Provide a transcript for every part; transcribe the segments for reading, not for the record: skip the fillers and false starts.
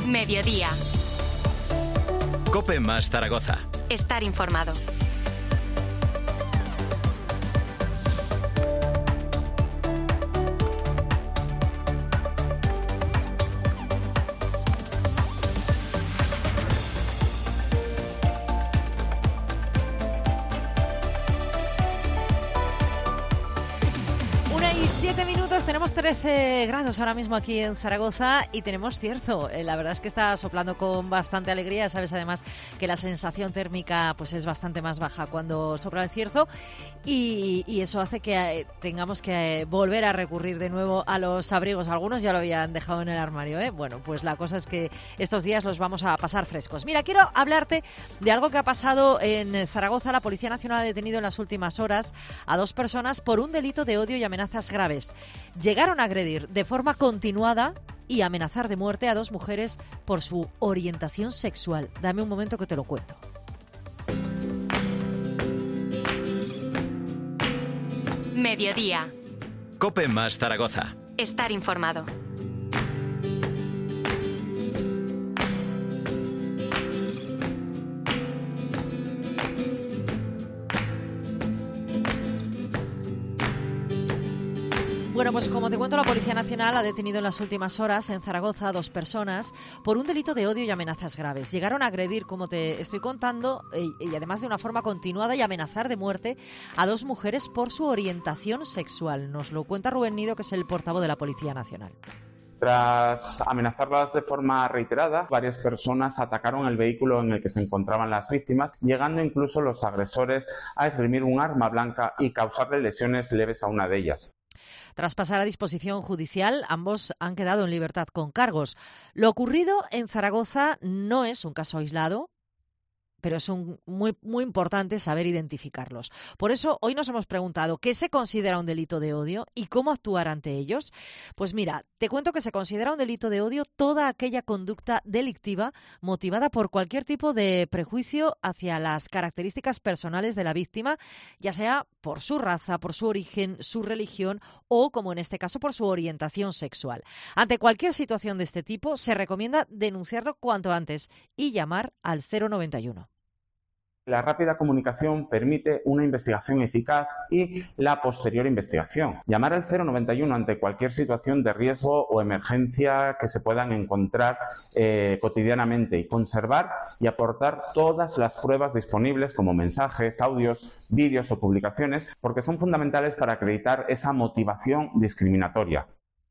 Mediodía. COPE más Zaragoza. Estar informado. Tenemos 13 grados ahora mismo aquí en Zaragoza y tenemos cierzo. La verdad es que está soplando con bastante alegría. Sabes además que la sensación térmica pues es bastante más baja cuando sopla el cierzo y eso hace que tengamos que volver a recurrir de nuevo a los abrigos. Algunos ya lo habían dejado en el armario, ¿eh? Bueno, pues la cosa es que estos días los vamos a pasar frescos. Mira, quiero hablarte de algo que ha pasado en Zaragoza. La Policía Nacional ha detenido en las últimas horas a 2 personas por un delito de odio y amenazas graves. Llegaron a agredir de forma continuada y amenazar de muerte a 2 mujeres por su orientación sexual. Dame un momento que te lo cuento. Mediodía. COPE más Zaragoza. Estar informado. Bueno, pues como te cuento, la Policía Nacional ha detenido en las últimas horas en Zaragoza a 2 personas por un delito de odio y amenazas graves. Llegaron a agredir, como te estoy contando, y además de una forma continuada y amenazar de muerte a 2 mujeres por su orientación sexual. Nos lo cuenta Rubén Nido, que es el portavoz de la Policía Nacional. Tras amenazarlas de forma reiterada, varias personas atacaron el vehículo en el que se encontraban las víctimas, llegando incluso los agresores a esgrimir un arma blanca y causarle lesiones leves a una de ellas. Tras pasar a disposición judicial, ambos han quedado en libertad con cargos. Lo ocurrido en Zaragoza no es un caso aislado, pero es muy importante saber identificarlos. Por eso hoy nos hemos preguntado ¿qué se considera un delito de odio y cómo actuar ante ellos? Pues mira, te cuento que se considera un delito de odio toda aquella conducta delictiva motivada por cualquier tipo de prejuicio hacia las características personales de la víctima, ya sea por su raza, por su origen, su religión o, como en este caso, por su orientación sexual. Ante cualquier situación de este tipo, se recomienda denunciarlo cuanto antes y llamar al 091. La rápida comunicación permite una investigación eficaz y la posterior investigación. Llamar al 091 ante cualquier situación de riesgo o emergencia que se puedan encontrar cotidianamente y conservar y aportar todas las pruebas disponibles como mensajes, audios, vídeos o publicaciones, porque son fundamentales para acreditar esa motivación discriminatoria.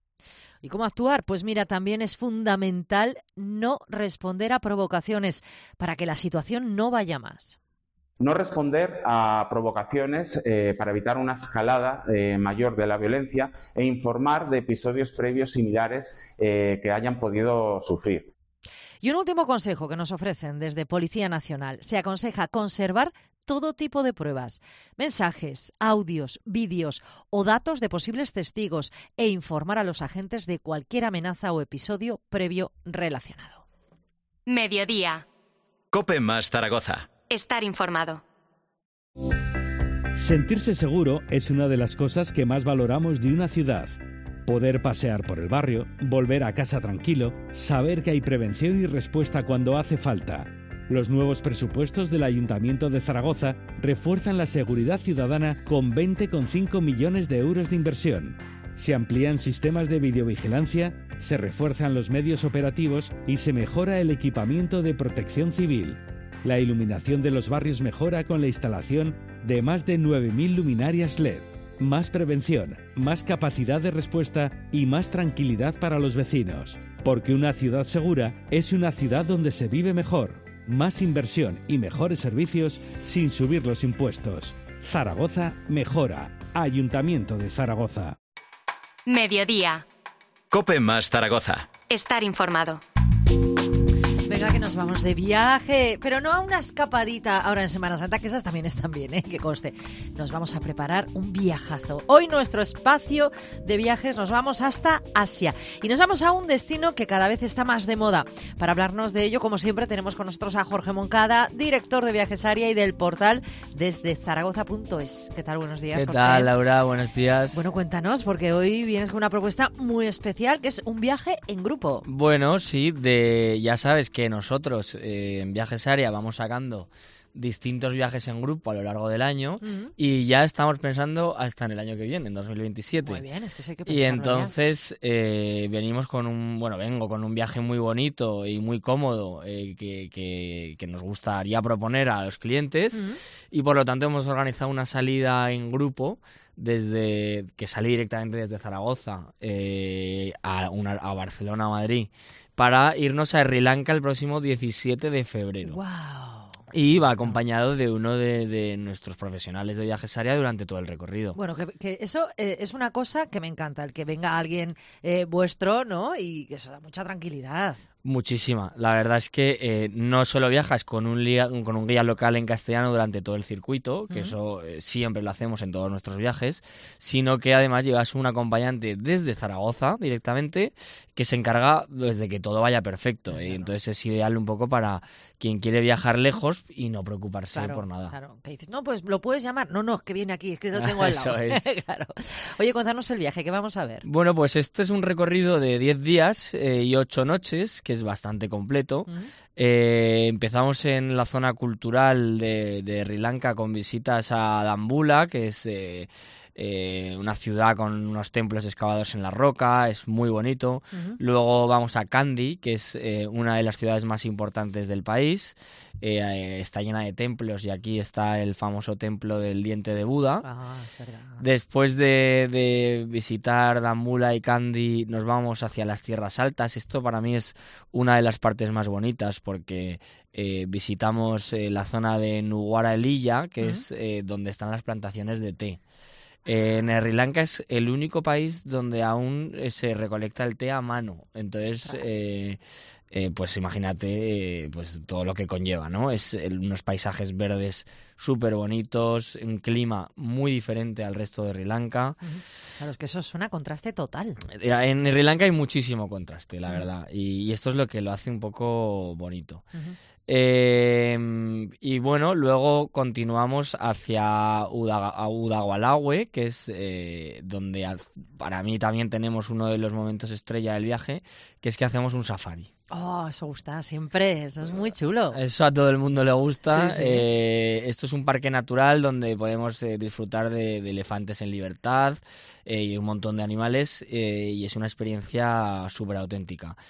¿Y cómo actuar? Pues mira, también es fundamental no responder a provocaciones para que la situación no vaya más. No responder a provocaciones para evitar una escalada mayor de la violencia e informar de episodios previos similares que hayan podido sufrir. Y un último consejo que nos ofrecen desde Policía Nacional. Se aconseja conservar todo tipo de pruebas, mensajes, audios, vídeos o datos de posibles testigos e informar a los agentes de cualquier amenaza o episodio previo relacionado. Mediodía. COPE más Zaragoza. Estar informado. Sentirse seguro es una de las cosas que más valoramos de una ciudad. Poder pasear por el barrio, volver a casa tranquilo, saber que hay prevención y respuesta cuando hace falta. Los nuevos presupuestos del Ayuntamiento de Zaragoza refuerzan la seguridad ciudadana con 20,5 millones de euros de inversión. Se amplían sistemas de videovigilancia, se refuerzan los medios operativos y se mejora el equipamiento de protección civil. La iluminación de los barrios mejora con la instalación de más de 9.000 luminarias LED. Más prevención, más capacidad de respuesta y más tranquilidad para los vecinos. Porque una ciudad segura es una ciudad donde se vive mejor. Más inversión y mejores servicios sin subir los impuestos. Zaragoza mejora. Ayuntamiento de Zaragoza. Mediodía. COPE más Zaragoza. Estar informado. Venga, que nos vamos de viaje, pero no a una escapadita ahora en Semana Santa, que esas también están bien, que conste. Nos vamos a preparar un viajazo. Hoy nuestro espacio de viajes nos vamos hasta Asia y nos vamos a un destino que cada vez está más de moda. Para hablarnos de ello, como siempre, tenemos con nosotros a Jorge Moncada, director de Viajes Aria y del portal desde Zaragoza.es. ¿Qué tal? Buenos días, Jorge. ¿Qué tal, Laura? Buenos días. Bueno, cuéntanos, porque hoy vienes con una propuesta muy especial, que es un viaje en grupo. Bueno, sí, ya sabes que nosotros en Viajes Aria vamos sacando distintos viajes en grupo a lo largo del año y ya estamos pensando hasta en el año que viene, en 2027. Muy bien, es que eso hay que pensarlo. Y entonces vengo con un viaje muy bonito y muy cómodo que nos gustaría proponer a los clientes y por lo tanto hemos organizado una salida en grupo que sale directamente desde Zaragoza a Barcelona o Madrid para irnos a Sri Lanka el próximo 17 de febrero. ¡Wow! Y va acompañado de uno de nuestros profesionales de Viajes Aria durante todo el recorrido. Bueno, que eso es una cosa que me encanta, el que venga alguien vuestro, ¿no? Y que eso da mucha tranquilidad. Muchísima. La verdad es que no solo viajas con un guía local en castellano durante todo el circuito, que eso siempre lo hacemos en todos nuestros viajes, sino que además llevas un acompañante desde Zaragoza directamente que se encarga desde que todo vaya perfecto. Claro. Entonces es ideal un poco para quien quiere viajar lejos y no preocuparse por nada. Claro, que dices, no, pues lo puedes llamar. No, es que viene aquí, es que lo tengo al lado. Eso es. Claro. Oye, contanos el viaje, ¿qué vamos a ver? Bueno, pues este es un recorrido de 10 días y 8 noches, que es bastante completo. Empezamos en la zona cultural de Sri Lanka con visitas a Dambulla, que es una ciudad con unos templos excavados en la roca, es muy bonito. Luego vamos a Kandy, que es una de las ciudades más importantes del país. Está llena de templos y aquí está el famoso templo del diente de Buda. Es verdad. Después de visitar Dambulla y Kandy nos vamos hacia las tierras altas. Esto para mí es una de las partes más bonitas porque visitamos la zona de Nuwara Eliya, que es donde están las plantaciones de té. En Sri Lanka es el único país donde aún se recolecta el té a mano. Entonces, pues imagínate pues todo lo que conlleva, ¿no? Unos paisajes verdes súper bonitos, un clima muy diferente al resto de Sri Lanka. Claro, es que eso suena a contraste total. En Sri Lanka hay muchísimo contraste, la verdad. Y esto es lo que lo hace un poco bonito. Y bueno, luego continuamos hacia Udagwalawe, que es donde para mí también tenemos uno de los momentos estrella del viaje, que es que hacemos un safari. Oh, eso gusta siempre, eso es muy chulo. Eso a todo el mundo le gusta. Sí. Esto es un parque natural donde podemos disfrutar de elefantes en libertad y un montón de animales y es una experiencia súper auténtica.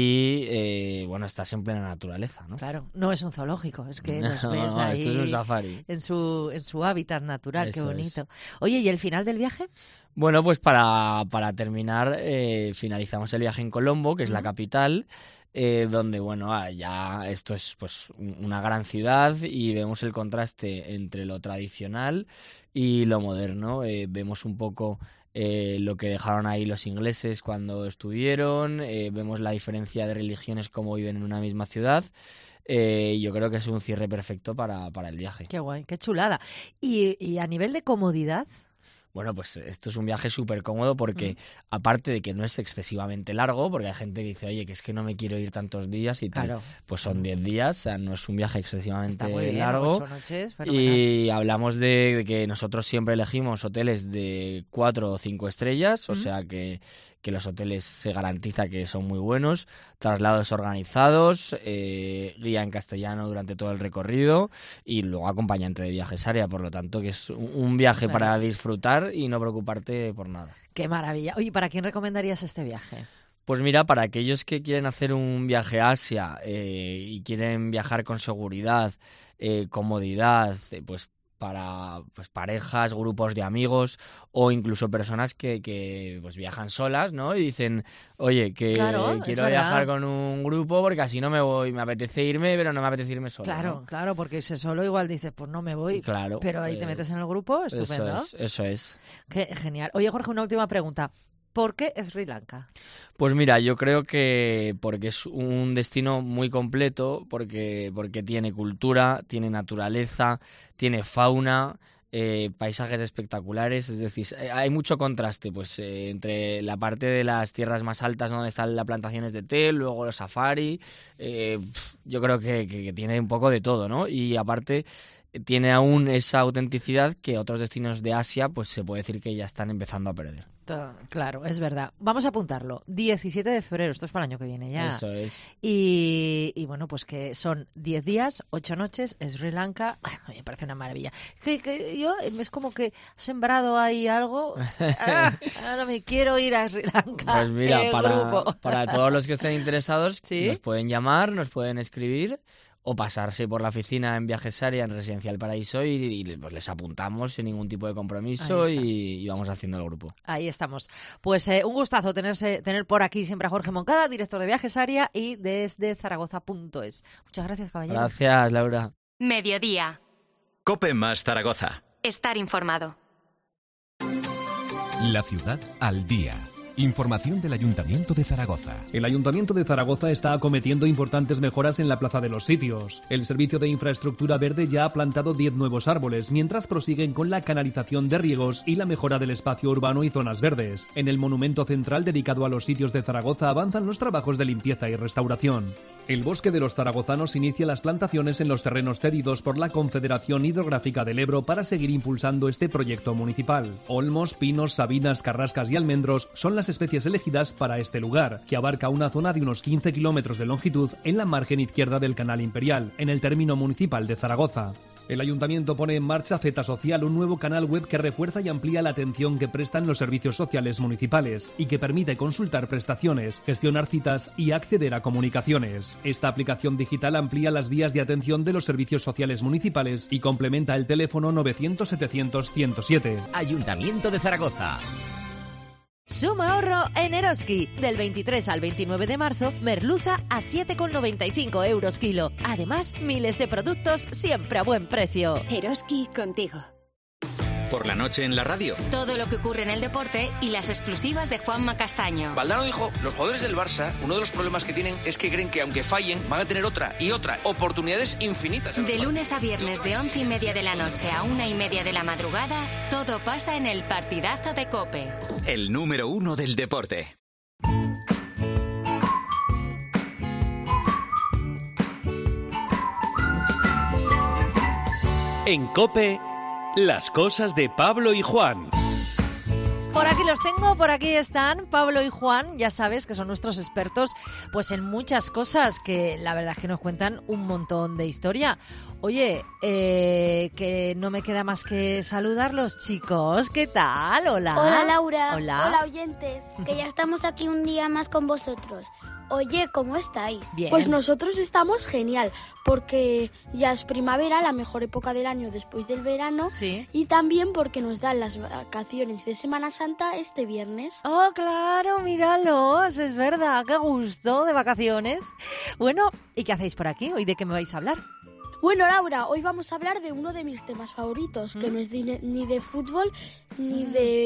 Y bueno, estás en plena naturaleza, ¿no? Claro, no es un zoológico, es que los ves ahí esto es un safari. En su hábitat natural, Eso qué bonito. es. Oye, ¿y el final del viaje? Bueno, pues para terminar, finalizamos el viaje en Colombo, que es la capital, donde, bueno, ya esto es pues una gran ciudad y vemos el contraste entre lo tradicional y lo moderno. Vemos un poco lo que dejaron ahí los ingleses cuando estuvieron, vemos la diferencia de religiones, cómo viven en una misma ciudad. Yo creo que es un cierre perfecto para el viaje. Qué guay, qué chulada. Y a nivel de comodidad... Bueno, pues esto es un viaje súper cómodo porque aparte de que no es excesivamente largo, porque hay gente que dice, oye, que es que no me quiero ir tantos días y tal, claro. Pues son 10 días, o sea, no es un viaje excesivamente Está muy bien, largo. 8 noches, fenomenal. Y hablamos de que nosotros siempre elegimos hoteles de 4 o 5 estrellas, o sea que los hoteles se garantiza que son muy buenos, traslados organizados, guía en castellano durante todo el recorrido y luego acompañante de Viajes Aria, por lo tanto que es un viaje para disfrutar y no preocuparte por nada. ¡Qué maravilla! Oye, ¿para quién recomendarías este viaje? Pues mira, para aquellos que quieren hacer un viaje a Asia y quieren viajar con seguridad, comodidad, pues para pues parejas, grupos de amigos o incluso personas que pues viajan solas, ¿no? Y dicen, oye, que quiero viajar con un grupo porque así no me voy, me apetece irme, pero no me apetece irme solo. Claro, ¿no? Claro, porque si solo igual dices, pues no me voy, claro, pero ahí te metes en el grupo, estupendo. Eso es. Qué genial. Oye, Jorge, una última pregunta. ¿Por qué Sri Lanka? Pues mira, yo creo que porque es un destino muy completo, porque tiene cultura, tiene naturaleza, tiene fauna, paisajes espectaculares, es decir, hay mucho contraste pues entre la parte de las tierras más altas, ¿no?, donde están las plantaciones de té, luego los safari, yo creo que tiene un poco de todo, ¿no? Y aparte tiene aún esa autenticidad que otros destinos de Asia pues se puede decir que ya están empezando a perder. Claro, es verdad. Vamos a apuntarlo. 17 de febrero, esto es para el año que viene ya. Eso es. Y bueno, pues que son 10 días, 8 noches, Sri Lanka. Me parece una maravilla. Que yo es como que he sembrado ahí algo. Ahora me quiero ir a Sri Lanka. Pues mira, para todos los que estén interesados, ¿sí?, nos pueden llamar, nos pueden escribir o pasarse por la oficina en Viajesaria, en Residencial Paraíso, y pues les apuntamos sin ningún tipo de compromiso y vamos haciendo el grupo. Ahí estamos. Pues un gustazo tener por aquí siempre a Jorge Moncada, director de Viajesaria y desde Zaragoza.es. Muchas gracias, caballero. Gracias, Laura. Mediodía. COPE más Zaragoza. Estar informado. La ciudad al día. Información del Ayuntamiento de Zaragoza. El Ayuntamiento de Zaragoza está acometiendo importantes mejoras en la Plaza de los Sitios. El Servicio de Infraestructura Verde ya ha plantado 10 nuevos árboles, mientras prosiguen con la canalización de riegos y la mejora del espacio urbano y zonas verdes. En el monumento central dedicado a los sitios de Zaragoza avanzan los trabajos de limpieza y restauración. El Bosque de los Zaragozanos inicia las plantaciones en los terrenos cedidos por la Confederación Hidrográfica del Ebro para seguir impulsando este proyecto municipal. Olmos, pinos, sabinas, carrascas y almendros son las especies elegidas para este lugar, que abarca una zona de unos 15 kilómetros de longitud en la margen izquierda del Canal Imperial, en el término municipal de Zaragoza. El Ayuntamiento pone en marcha Z Social, un nuevo canal web que refuerza y amplía la atención que prestan los servicios sociales municipales y que permite consultar prestaciones, gestionar citas y acceder a comunicaciones. Esta aplicación digital amplía las vías de atención de los servicios sociales municipales y complementa el teléfono 900-700-107. Ayuntamiento de Zaragoza. Suma ahorro en Eroski. Del 23 al 29 de marzo, merluza a 7,95 € kilo. Además, miles de productos siempre a buen precio. Eroski contigo. Por la noche en la radio. Todo lo que ocurre en el deporte y las exclusivas de Juanma Castaño. Valdano dijo, los jugadores del Barça, uno de los problemas que tienen es que creen que aunque fallen, van a tener otra y otra. Oportunidades infinitas. De lunes a viernes de 11:30 de la noche a 1:30 de la madrugada, todo pasa en el partidazo de COPE. El número 1 del deporte. En COPE, las cosas de Pablo y Juan. Por aquí los tengo, por aquí están Pablo y Juan, ya sabes que son nuestros expertos pues en muchas cosas que la verdad es que nos cuentan un montón de historia. Oye, que no me queda más que saludarlos, chicos. ¿Qué tal? Hola. Hola, Laura. Hola. Hola, oyentes. Que ya estamos aquí un día más con vosotros. Oye, ¿cómo estáis? Bien. Pues nosotros estamos genial, porque ya es primavera, la mejor época del año después del verano, Sí. y también porque nos dan las vacaciones de Semana Santa este viernes. Oh, claro, míralos, es verdad, qué gusto de vacaciones. Bueno, ¿y qué hacéis por aquí? ¿Hoy de qué me vais a hablar? Bueno, Laura, hoy vamos a hablar de uno de mis temas favoritos, que no es ni de fútbol ni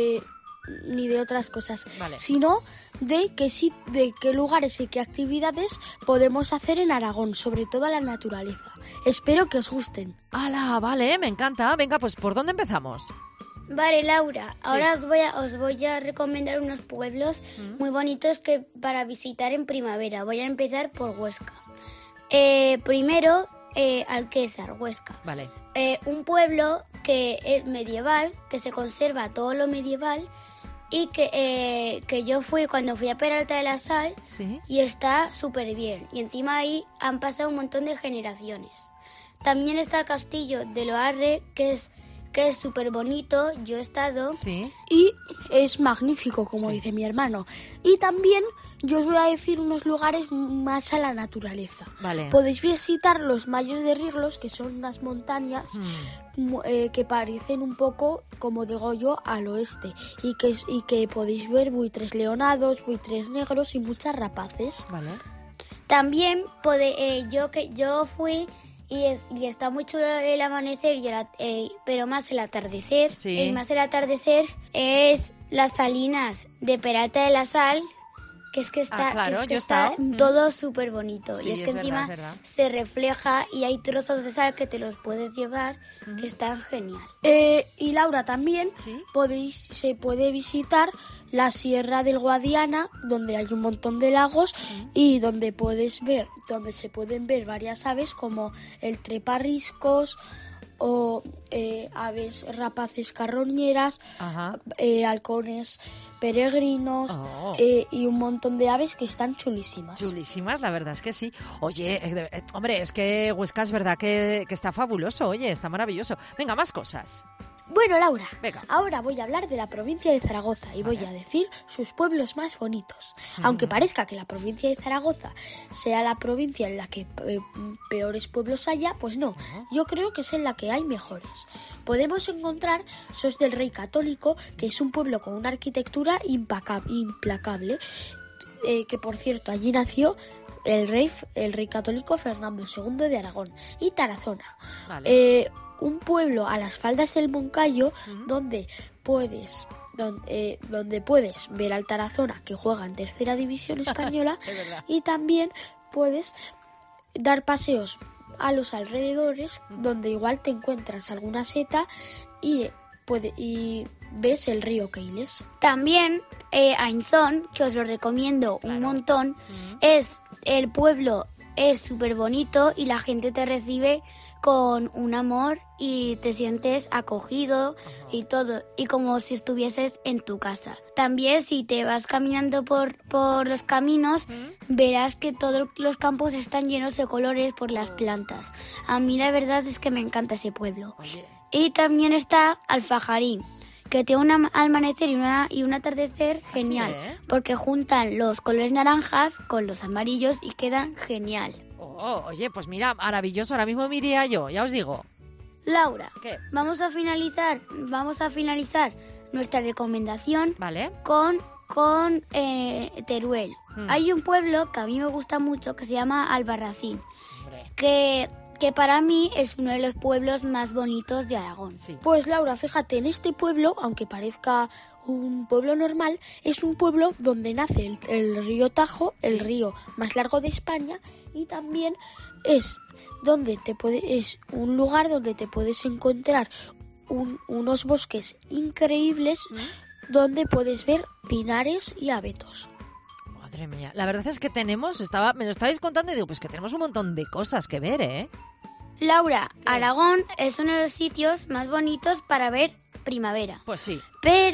de otras cosas, Vale. sino de qué lugares y qué actividades podemos hacer en Aragón, sobre todo a la naturaleza. Espero que os gusten. ¡Hala! Vale, me encanta. Venga, pues ¿por dónde empezamos? Vale, Laura, ahora os voy a recomendar unos pueblos muy bonitos para visitar en primavera. Voy a empezar por Huesca. Primero, Alquézar, Huesca. Vale. Un pueblo que es medieval, que se conserva todo lo medieval y que yo fui cuando fui a Peralta de la Sal, Sí. y está súper bien. Y encima ahí han pasado un montón de generaciones. También está el castillo de Loarre, que es súper bonito. Yo he estado. Sí. Y es magnífico, como Sí. dice mi hermano. Y también yo os voy a decir unos lugares más a la naturaleza. Vale. Podéis visitar los Mayos de Riglos, que son unas montañas que parecen un poco, como digo yo, al oeste. Y que podéis ver buitres leonados, buitres negros y muchas rapaces. Vale. También yo fui y está muy chulo el amanecer, pero más el atardecer. Sí. Más el atardecer es las salinas de Peralta de la Sal, que es que está, está todo súper bonito. Sí, y es que encima verdad. se refleja y hay trozos de sal que te los puedes llevar, que están genial. Y Laura, también se puede visitar la Sierra del Guadiana, donde hay un montón de lagos y donde se pueden ver varias aves como el treparriscos o aves rapaces carroñeras, halcones peregrinos y un montón de aves que están chulísimas. Chulísimas, la verdad es que sí. Oye, hombre, es que Huesca es verdad que está fabuloso, oye, está maravilloso. Venga, más cosas. Bueno, Laura, Venga. ahora voy a hablar de la provincia de Zaragoza y voy a decir sus pueblos más bonitos. Aunque parezca que la provincia de Zaragoza sea la provincia en la que peores pueblos haya, pues no. Yo creo que es en la que hay mejores. Podemos encontrar Sos del Rey Católico, que es un pueblo con una arquitectura implacable, que por cierto allí nació el rey católico Fernando II de Aragón. Y Tarazona. Vale. Un pueblo a las faldas del Moncayo donde puedes ver al Tarazona, que juega en tercera división española, y también puedes dar paseos a los alrededores, donde igual te encuentras alguna seta y ves el río Keiles. También Ainzón, que os lo recomiendo un montón, el pueblo es súper bonito y la gente te recibe con un amor y te sientes acogido y todo, y como si estuvieses en tu casa. También si te vas caminando por los caminos, verás que todos los campos están llenos de colores por las plantas. A mí la verdad es que me encanta ese pueblo. Y también está Alfajarín, que tiene un amanecer y un atardecer genial, porque juntan los colores naranjas con los amarillos y quedan genial. Oye, pues mira, maravilloso, ahora mismo me iría yo, ya os digo. Laura, ¿qué? Vamos a finalizar nuestra recomendación con Teruel. Hay un pueblo que a mí me gusta mucho que se llama Albarracín, que para mí es uno de los pueblos más bonitos de Aragón. Pues Laura, fíjate, en este pueblo, aunque parezca un pueblo normal, es un pueblo donde nace el río Tajo, el río más largo de España, y también es un lugar donde te puedes encontrar unos bosques increíbles donde puedes ver pinares y abetos. Madre mía, la verdad es que me lo estabais contando y digo, pues que tenemos un montón de cosas que ver, ¿eh? Laura, Aragón es uno de los sitios más bonitos para ver primavera. Pues sí.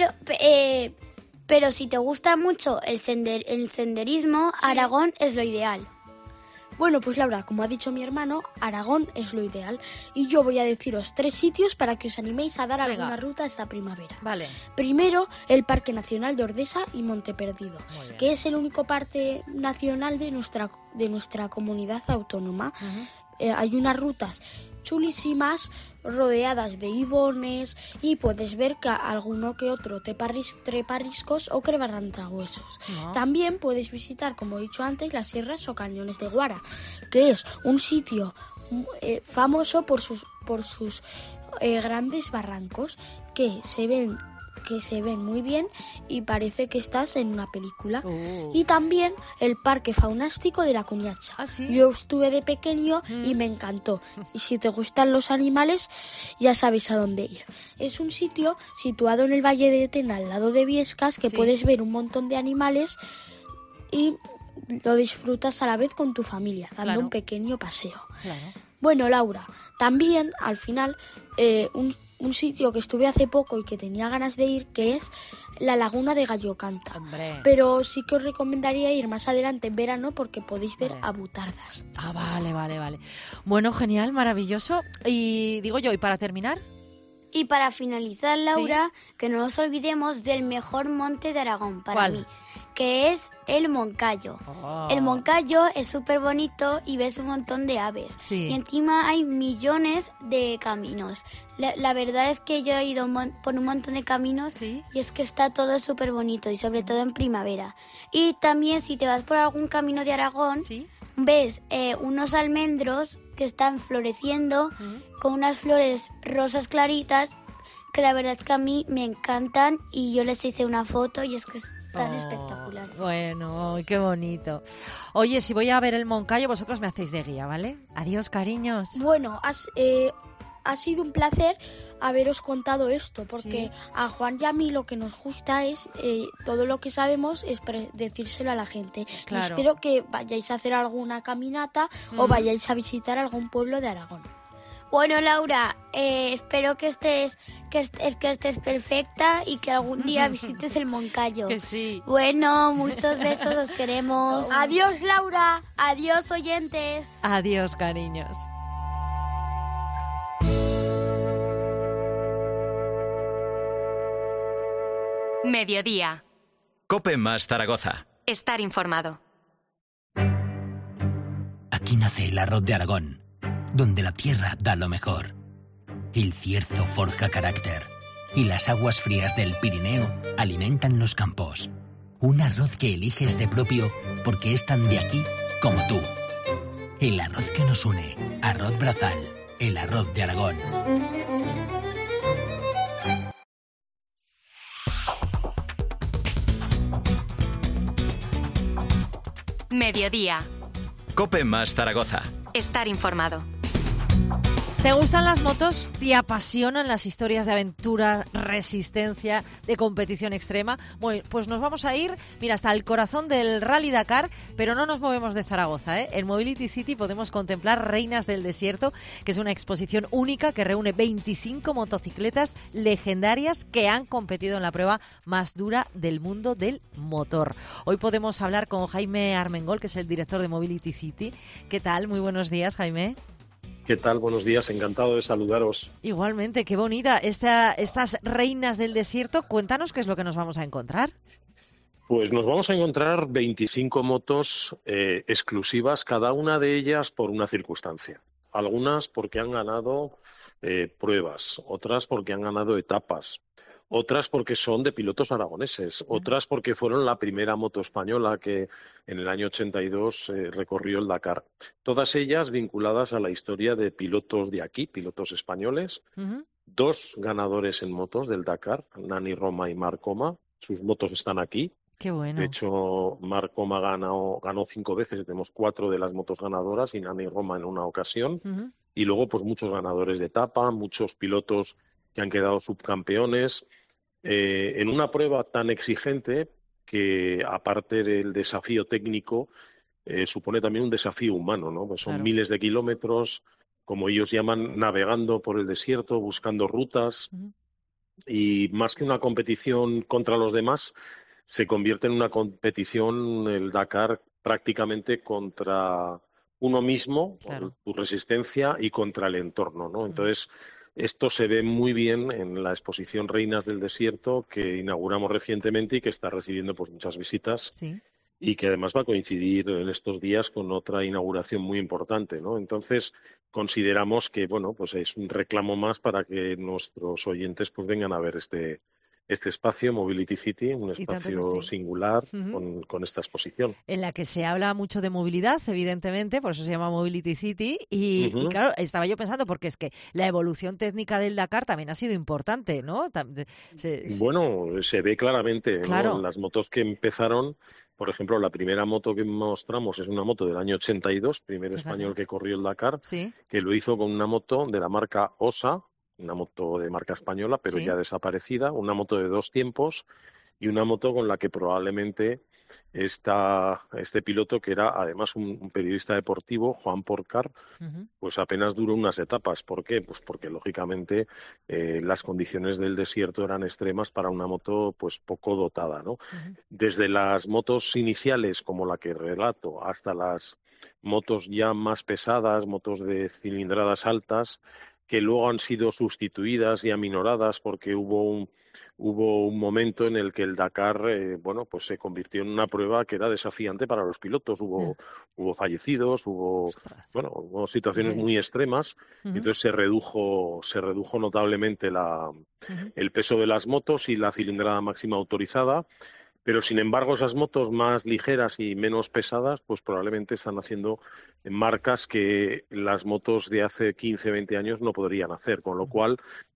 Pero si te gusta mucho el senderismo, Aragón es lo ideal. Bueno, pues Laura, como ha dicho mi hermano, Aragón es lo ideal. Y yo voy a deciros 3 sitios para que os animéis a dar alguna ruta esta primavera. Vale. Primero, el Parque Nacional de Ordesa y Monte Perdido, que es el único parque nacional de nuestra comunidad autónoma. Hay unas rutas chulísimas, rodeadas de ibones, y puedes ver que alguno que otro treparriscos o quebrantahuesos. También puedes visitar, como he dicho antes, las sierras o cañones de Guara, que es un sitio famoso por sus grandes barrancos que se ven muy bien y parece que estás en una película. Y también el Parque Faunástico de la Cuniacha. Yo estuve de pequeño y me encantó. Y si te gustan los animales, ya sabes a dónde ir. Es un sitio situado en el Valle de Tena, al lado de Viescas, que puedes ver un montón de animales y lo disfrutas a la vez con tu familia, dando un pequeño paseo. Bueno, Laura, también al final un sitio que estuve hace poco y que tenía ganas de ir, que es la Laguna de Gallocanta. Pero sí que os recomendaría ir más adelante en verano porque podéis ver abutardas. Vale. Bueno, genial, maravilloso. Y digo yo, ¿y para terminar? Y para finalizar, Laura, que no nos olvidemos del mejor monte de Aragón para mí, que es el Moncayo. El Moncayo es súper bonito y ves un montón de aves. Y encima hay millones de caminos. La verdad es que yo he ido por un montón de caminos y es que está todo súper bonito y sobre todo en primavera. Y también si te vas por algún camino de Aragón, ves unos almendros que están floreciendo con unas flores rosas claritas que la verdad es que a mí me encantan y yo les hice una foto y es que están espectaculares. Bueno, qué bonito. Oye, si voy a ver el Moncayo, vosotros me hacéis de guía, ¿vale? Adiós, cariños. Bueno, ha sido un placer haberos contado esto, porque a Juan y a mí lo que nos gusta es todo lo que sabemos es decírselo a la gente. Claro. Y espero que vayáis a hacer alguna caminata o vayáis a visitar algún pueblo de Aragón. Bueno, Laura, espero que estés perfecta y que algún día visites el Moncayo. Que sí. Bueno, muchos besos, os queremos. Adiós, Laura. Adiós, oyentes. Adiós, cariños. Mediodía. Cope más Zaragoza. Estar informado. Aquí nace el arroz de Aragón, donde la tierra da lo mejor. El cierzo forja carácter y las aguas frías del Pirineo alimentan los campos. Un arroz que eliges de propio porque es tan de aquí como tú. El arroz que nos une. Arroz Brazal, el arroz de Aragón. Mediodía. Cope más Zaragoza. Estar informado. ¿Te gustan las motos? ¿Te apasionan las historias de aventura, resistencia, de competición extrema? Bueno, pues nos vamos a ir, mira, hasta el corazón del Rally Dakar, pero no nos movemos de Zaragoza, ¿eh? En Mobility City podemos contemplar Reinas del Desierto, que es una exposición única que reúne 25 motocicletas legendarias que han competido en la prueba más dura del mundo del motor. Hoy podemos hablar con Jaime Armengol, que es el director de Mobility City. ¿Qué tal? Muy buenos días, Jaime. ¿Qué tal? Buenos días, encantado de saludaros. Igualmente, qué bonita estas Reinas del Desierto. Cuéntanos qué es lo que nos vamos a encontrar. Pues nos vamos a encontrar 25 motos exclusivas, cada una de ellas por una circunstancia. Algunas porque han ganado pruebas, otras porque han ganado etapas, otras porque son de pilotos aragoneses, otras porque fueron la primera moto española que en el año 82 recorrió el Dakar. Todas ellas vinculadas a la historia de pilotos de aquí, pilotos españoles. Dos ganadores en motos del Dakar, Nani Roma y Marc Coma. Sus motos están aquí. Qué bueno. De hecho, Marc Coma ganó 5 veces, tenemos 4 de las motos ganadoras y Nani Roma en una ocasión. Y luego, pues muchos ganadores de etapa, muchos pilotos que han quedado subcampeones, en una prueba tan exigente que, aparte del desafío técnico, supone también un desafío humano, ¿no? Pues son miles de kilómetros, como ellos llaman, navegando por el desierto, buscando rutas, y más que una competición contra los demás, se convierte en una competición, el Dakar, prácticamente contra uno mismo, por tu resistencia, y contra el entorno, ¿no? Entonces, esto se ve muy bien en la exposición Reinas del Desierto que inauguramos recientemente y que está recibiendo pues muchas visitas y que además va a coincidir en estos días con otra inauguración muy importante, ¿no? Entonces consideramos que bueno, pues es un reclamo más para que nuestros oyentes pues vengan a ver este espacio, Mobility City, un espacio singular con esta exposición. En la que se habla mucho de movilidad, evidentemente, por eso se llama Mobility City. Y claro, estaba yo pensando, porque es que la evolución técnica del Dakar también ha sido importante, ¿no? Bueno, se ve claramente, ¿no? En las motos que empezaron. Por ejemplo, la primera moto que mostramos es una moto del año 82, primer español que corrió el Dakar, que lo hizo con una moto de la marca Osa, una moto de marca española, pero ya desaparecida, una moto de 2 tiempos y una moto con la que probablemente este piloto, que era además un periodista deportivo, Juan Porcar, pues apenas duró unas etapas. ¿Por qué? Pues porque lógicamente las condiciones del desierto eran extremas para una moto pues poco dotada, ¿no? Desde las motos iniciales, como la que relato, hasta las motos ya más pesadas, motos de cilindradas altas, que luego han sido sustituidas y aminoradas porque hubo un momento en el que el Dakar pues se convirtió en una prueba que era desafiante para los pilotos. Hubo fallecidos, hubo situaciones muy extremas. Entonces se redujo notablemente el peso de las motos y la cilindrada máxima autorizada. Pero, sin embargo, esas motos más ligeras y menos pesadas, pues probablemente están haciendo marcas que las motos de hace 15, 20 años no podrían hacer. Con lo cual,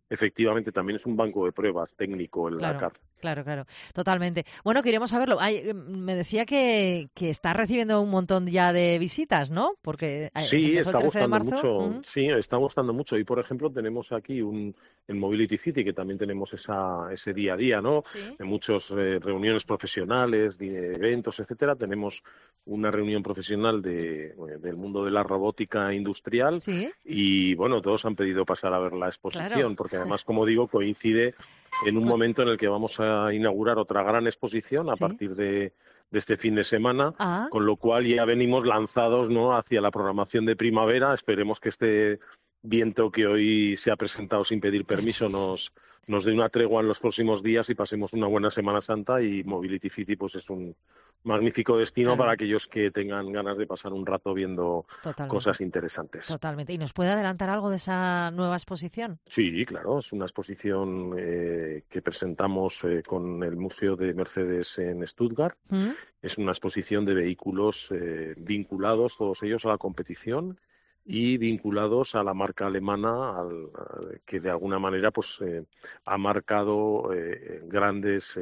efectivamente también es un banco de pruebas técnico el Dakar. Claro, totalmente. Bueno, queríamos saberlo. Me decía que está recibiendo un montón ya de visitas, ¿no? Porque sí, está gustando mucho. Sí, está gustando mucho. Y, por ejemplo, tenemos aquí en Mobility City, que también tenemos ese día a día, ¿no? ¿Sí? De muchas reuniones profesionales, de eventos, etcétera. Tenemos una reunión profesional del mundo de la robótica industrial. ¿Sí? Y, bueno, todos han pedido pasar a ver la exposición, porque además, como digo, coincide en un momento en el que vamos a inaugurar otra gran exposición a partir de este fin de semana, con lo cual ya venimos lanzados, ¿no?, hacia la programación de primavera. Esperemos que este viento que hoy se ha presentado sin pedir permiso nos dé una tregua en los próximos días y pasemos una buena Semana Santa, y Mobility City pues es un magnífico destino para aquellos que tengan ganas de pasar un rato viendo cosas interesantes. Totalmente. ¿Y nos puede adelantar algo de esa nueva exposición? Sí, claro. Es una exposición que presentamos con el Museo de Mercedes en Stuttgart. Es una exposición de vehículos vinculados, todos ellos, a la competición y vinculados a la marca alemana, que de alguna manera pues ha marcado grandes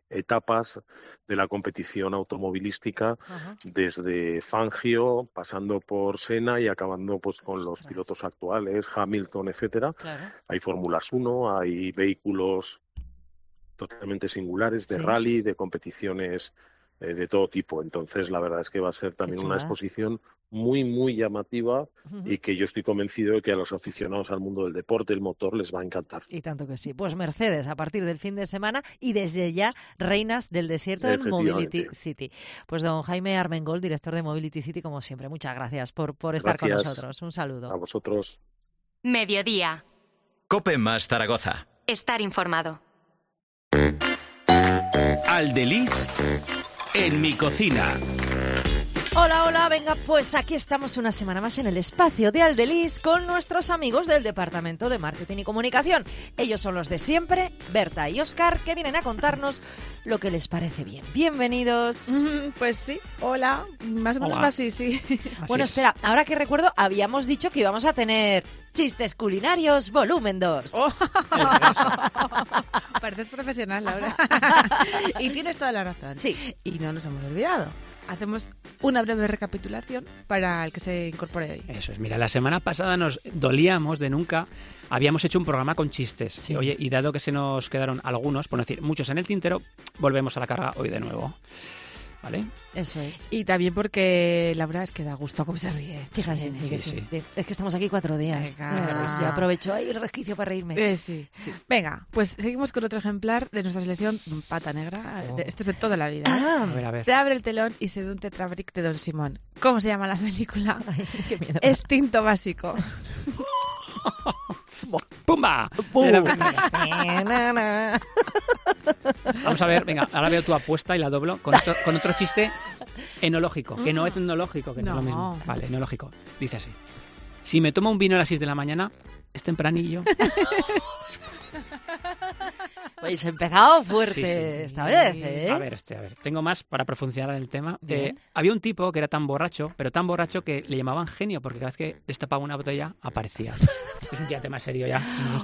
etapas de la competición automovilística, desde Fangio, pasando por Senna y acabando pues con los pilotos actuales, Hamilton, etcétera. Hay Fórmulas 1, hay vehículos totalmente singulares de rally, de competiciones de todo tipo. Entonces, la verdad es que va a ser también una exposición muy, muy llamativa y que yo estoy convencido de que a los aficionados al mundo del deporte, el motor, les va a encantar. Y tanto que sí. Pues Mercedes, a partir del fin de semana y desde ya, reinas del desierto en Mobility City. Pues don Jaime Armengol, director de Mobility City, como siempre, muchas gracias por estar con nosotros. Un saludo. A vosotros. Mediodía. COPE más Zaragoza. Estar informado. Aldeliz en mi cocina. Hola, venga, pues aquí estamos una semana más en el espacio de Aldeliz con nuestros amigos del Departamento de Marketing y Comunicación. Ellos son los de siempre, Berta y Óscar, que vienen a contarnos lo que les parece bien. Bienvenidos. Pues sí, hola, más o menos así, sí. Bueno, espera, ahora que recuerdo, habíamos dicho que íbamos a tener Chistes Culinarios, volumen 2. Pareces profesional, Laura. Y tienes toda la razón. Sí. Y no nos hemos olvidado. Hacemos una breve recapitulación para el que se incorpore hoy. Eso es. Mira, la semana pasada nos dolíamos de nunca. Habíamos hecho un programa con chistes. Sí. Oye, y dado que se nos quedaron algunos, por no decir muchos en el tintero, volvemos a la carga hoy de nuevo. ¿Vale? Eso es. Y también porque la verdad es que da gusto cómo se ríe. Fíjate, sí. Es que estamos aquí 4 días. Y aprovecho ahí el resquicio para reírme. Sí. Venga, pues seguimos con otro ejemplar de nuestra selección Pata Negra. Esto es de toda la vida. A ver. Se abre el telón y se ve un tetrabric de Don Simón. ¿Cómo se llama la película? Ay, qué miedo. Instinto Básico. ¡Pumba! Vamos a ver, venga, ahora veo tu apuesta y la doblo con otro chiste enológico, que no es etnológico, que no es lo mismo. Vale, enológico. Dice así: si me tomo un vino a las 6 de la mañana, es tempranillo. Pues he empezado fuerte esta vez, ¿eh? A ver, tengo más para profundizar en el tema. Había un tipo que era tan borracho, pero tan borracho que le llamaban genio, porque cada vez que destapaba una botella aparecía. Es un tema serio ya.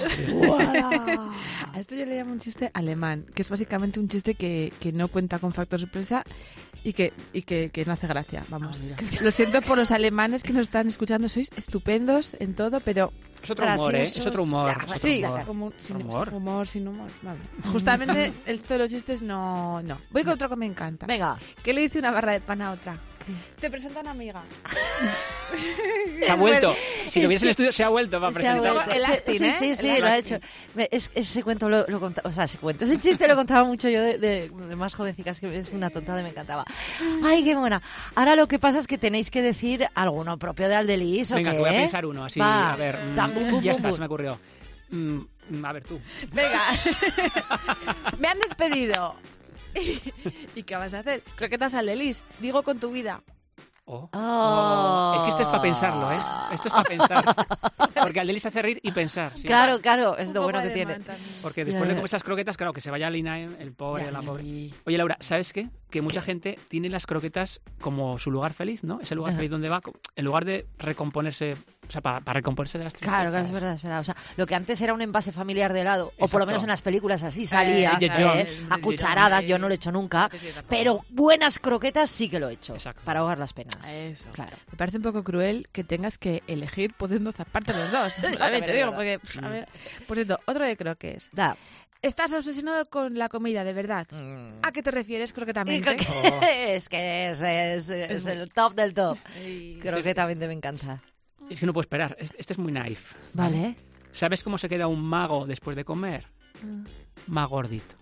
A esto yo le llamo un chiste alemán, que es básicamente un chiste que no cuenta con factor sorpresa y que no hace gracia. Vamos. Lo siento por los alemanes que nos están escuchando, sois estupendos en todo, pero es otro humor, Es otro humor. Sí, como humor sin humor. Vale. Justamente el de los chistes no. Voy con otro que me encanta. Venga. ¿Qué le dice una barra de pan a otra? Te presenta una amiga. Se ha vuelto. Si lo viese en el estudio, se ha vuelto para presentar. El acting, Sí, lo ha hecho. Ese cuento lo contaba, ese chiste lo contaba mucho yo de más jovencicas, que es una tontada y me encantaba. Ay, qué buena. Ahora lo que pasa es que tenéis que decir alguno propio de Aldeliz, ¿o venga, qué? Te voy a pensar uno, así, va. A ver. Ya está, se me ocurrió. A ver, tú. Venga. Me han despedido. ¿Y qué vas a hacer? Croquetas Aldeliz. Digo con tu vida. Es que esto es para pensarlo, ¿eh? Esto es para pensar. Porque Aldeliz hace reír y pensar. ¿sí? Claro, es lo bueno que tiene. Porque después de comer esas croquetas, claro, que se vaya al INAEM, el pobre, la pobre. Oye, Laura, ¿sabes qué? Que mucha gente tiene las croquetas como su lugar feliz, ¿no? Es el lugar feliz donde va, en lugar de recomponerse, o sea, para recomponerse de las tristezas. Claro, es verdad. O sea, lo que antes era un envase familiar de helado, o por lo menos en las películas así salía, a cucharadas, yo no lo he hecho nunca, pero buenas croquetas sí que lo he hecho, para ahogar las penas. Eso. Claro. Me parece un poco cruel que tengas que elegir pudiendo zaparte los dos. Te digo, porque, a ver, por cierto, otro de croques. Estás obsesionado con la comida, de verdad. ¿A qué te refieres croquetamente? Es que es el top del top. Croquetamente me encanta. Es que no puedo esperar. Este es muy naif. Vale. ¿Sabes cómo se queda un mago después de comer? Más gordito.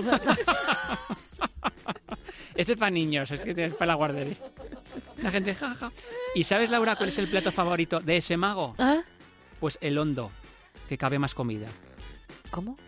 Esto es para niños, es para la guardería. La gente, jaja. ¿Y sabes, Laura, cuál es el plato favorito de ese mago? Pues el hondo, que cabe más comida. ¿Cómo?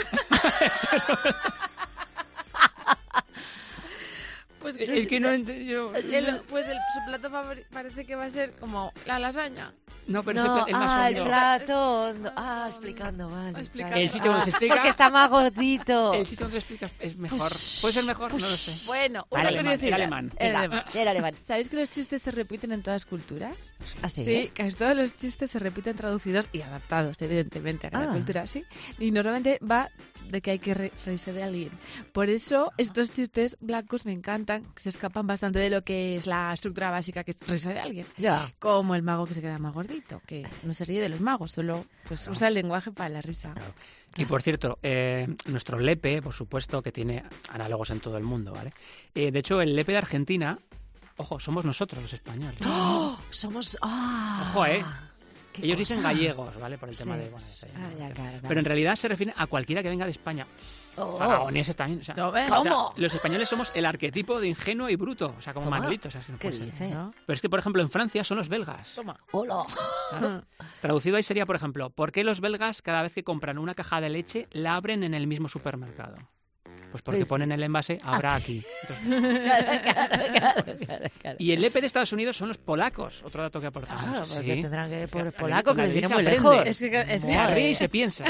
Pues es que no entiendo. Su plato favorito parece que va a ser como la lasaña. No, pero ese es más hondo. El plato hondo. Explicando, vale. El chiste cuando se explica... Porque está más gordito. El chiste cuando se explica es mejor. ¿Puede ser mejor? No lo sé. Bueno, una curiosidad. El alemán. ¿Sabéis que los chistes se repiten en todas culturas? ¿Ah, sí? Sí, casi todos los chistes se repiten traducidos y adaptados, evidentemente, a cada cultura, ¿sí? Y normalmente va de que hay que reírse de alguien. Por eso estos chistes blancos me encantan, que se escapan bastante de lo que es la estructura básica, que es reírse de alguien. Como el mago que se queda más gordito, que no se ríe de los magos, solo pues usa el lenguaje para la risa. Claro. Y por cierto, nuestro lepe, por supuesto, que tiene análogos en todo el mundo, ¿vale? De hecho, el lepe de Argentina, ojo, somos nosotros los españoles. Somos... Ojo, ellos dicen gallegos, ¿vale? Por el tema de... Bueno, claro. Pero en realidad se refiere a cualquiera que venga de España. Aragoneses también. O sea, ¿Cómo? Los españoles somos el arquetipo de ingenuo y bruto. O sea, como Manolito. O sea, ¿Qué dice? ¿no? Pero es que, por ejemplo, en Francia son los belgas. ¡Hola! Claro. Traducido ahí sería, por ejemplo, ¿por qué los belgas cada vez que compran una caja de leche la abren en el mismo supermercado? Pues porque ponen el envase, habrá aquí. Entonces, claro. Y el lepe de Estados Unidos son los polacos, otro dato que aportamos. Claro, porque tendrán que ir por el polaco, que les viene muy lejos. Se ríe y se piensa.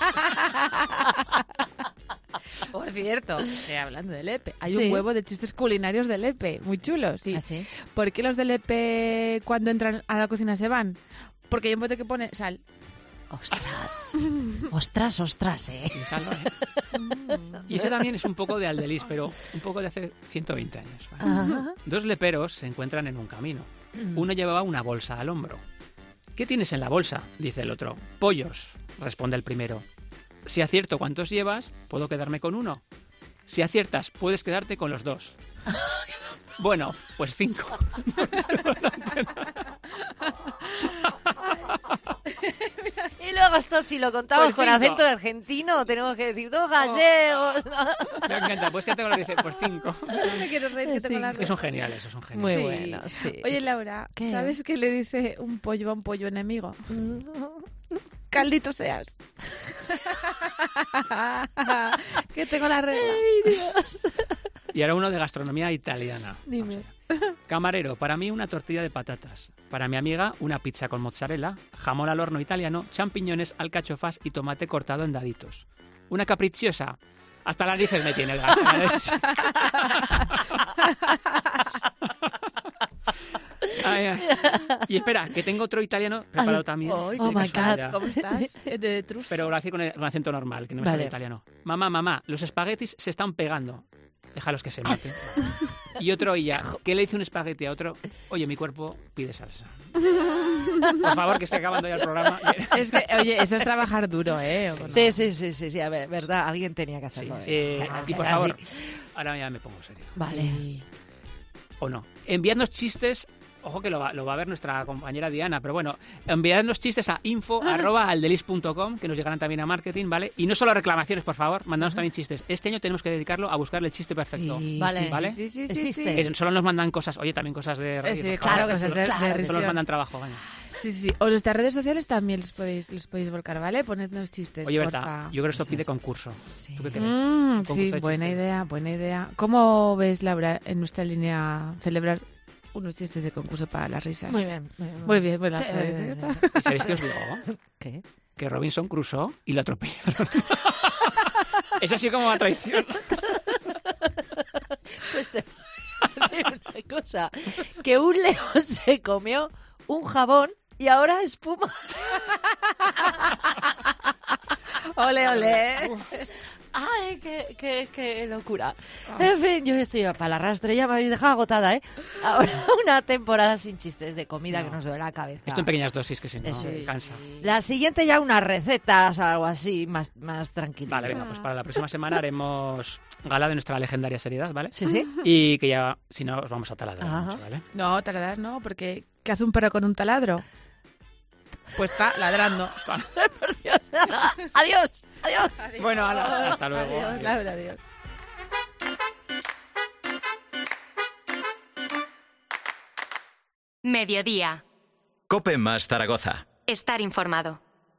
Por cierto, hablando de Lepe, hay un huevo de chistes culinarios de Lepe, muy chulos. Sí. ¿Ah, sí? ¿Por qué los de Lepe cuando entran a la cocina se van? Porque hay un bote que pone sal. Ostras, Y sal, y ese también es un poco de Aldeliz, pero un poco de hace 120 años. ¿Vale? Dos leperos se encuentran en un camino. Uno llevaba una bolsa al hombro. ¿Qué tienes en la bolsa?, dice el otro. Pollos, responde el primero. Si acierto cuántos llevas, puedo quedarme con uno. Si aciertas, puedes quedarte con los dos. Bueno, pues 5. Y luego esto, si lo contamos pues con acento argentino, tenemos que decir 2 gallegos. Me encanta, pues que tengo lo que decir, pues 5. Me quiero reír, que tengo la que son geniales, son geniales. Muy buenos, sí. Oye, Laura, ¿sabes qué le dice un pollo a un pollo enemigo? Caldito seas. Que tengo la regla. Ay, Dios. Y ahora uno de gastronomía italiana. Dime. Camarero, para mí una tortilla de patatas. Para mi amiga una pizza con mozzarella, jamón al horno italiano, champiñones, alcachofas y tomate cortado en daditos. Una capricciosa. Hasta las narices me tiene el gato. Ay. Y espera, que tengo otro italiano preparado también. Oh my God, ¿cómo estás? De trus. Pero lo hace con acento normal, que no me sale italiano. Mamá, los espaguetis se están pegando. Déjalos que se maten. Y otro ¿qué le dice un espagueti a otro? Oye, mi cuerpo pide salsa. Por favor, que esté acabando ya el programa. Es que, oye, eso es trabajar duro, ¿eh? No? Sí, a ver, verdad, alguien tenía que hacerlo. Sí. Y por favor, ahora ya me pongo serio. Vale. Sí. O no. Enviadnos chistes. Ojo que lo va a ver nuestra compañera Diana, pero bueno, enviadnos chistes a info@aldeliz.com, que nos llegarán también a marketing, ¿vale? Y no solo reclamaciones, por favor, mandadnos también chistes. Este año tenemos que dedicarlo a buscarle el chiste perfecto. Sí, ¿vale? Sí. Solo nos mandan cosas, también cosas de reír. Sí, claro, cosas de risión. Solo nos mandan trabajo, vaya. Sí. O nuestras redes sociales también los podéis volcar, ¿vale? Ponednos chistes, Oye, Berta, yo creo que esto pide concurso. Sí. ¿Tú qué crees? Sí, buena idea. ¿Cómo ves, Laura, en nuestra línea celebrar unos chistes de concurso para las risas. Muy bien. Muy bien, bueno. Sí. ¿Y sabéis qué os digo? ¿Qué? Que Robinson Crusoe y lo atropellaron. Es así como una traición. Pues te voy a decir una cosa. Que un león se comió un jabón y ahora espuma. Ole, ole. Ay, qué locura. En fin, yo estoy para la rastre, ya me habéis dejado agotada, ¿eh? Ahora una temporada sin chistes de comida que nos duele la cabeza. Esto en pequeñas dosis, que si no, Eso es. cansa. La siguiente ya unas recetas, algo así, más tranquilo. Vale, venga, pues para la próxima semana haremos gala de nuestra legendaria seriedad, ¿vale? Sí. Y que ya, si no, os vamos a taladrar mucho, ¿vale? No, taladrar no, porque ¿qué hace un perro con un taladro? Pues está ladrando. Por Dios. Adiós. Bueno, hasta luego. Adiós. Mediodía. COPE más Zaragoza. Estar informado.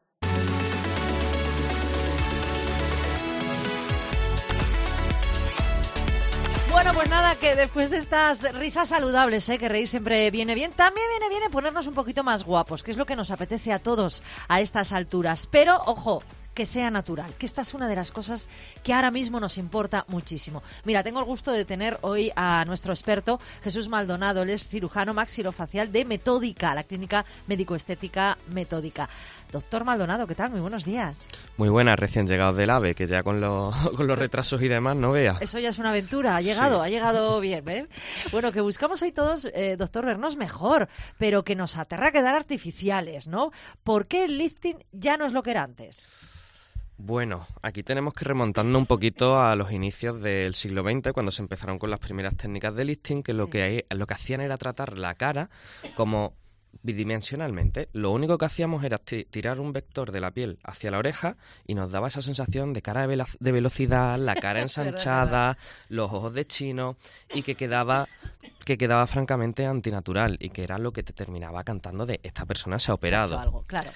Bueno, pues nada, que después de estas risas saludables, que reír siempre viene bien, también viene bien ponernos un poquito más guapos, que es lo que nos apetece a todos a estas alturas. Pero, ojo, que sea natural, que esta es una de las cosas que ahora mismo nos importa muchísimo. Mira, tengo el gusto de tener hoy a nuestro experto, Jesús Maldonado, él es cirujano maxilofacial de Metódica, la clínica médico-estética Metódica. Doctor Maldonado, ¿qué tal? Muy buenos días. Muy buenas, recién llegados del AVE, que ya con los retrasos y demás, no vea. Eso ya es una aventura, ha llegado bien, ¿eh? Bueno, que buscamos hoy todos, doctor, vernos mejor, pero que nos aterra quedar artificiales, ¿no? ¿Por qué el lifting ya no es lo que era antes? Bueno, aquí tenemos que remontarnos un poquito a los inicios del siglo XX, cuando se empezaron con las primeras técnicas de lifting, que lo que hacían era tratar la cara como bidimensionalmente. Lo único que hacíamos era tirar un vector de la piel hacia la oreja y nos daba esa sensación de cara de velocidad, la cara ensanchada, los ojos de chino, y que quedaba francamente antinatural, y que era lo que te terminaba cantando de esta persona se ha operado. Se ha hecho algo, claro.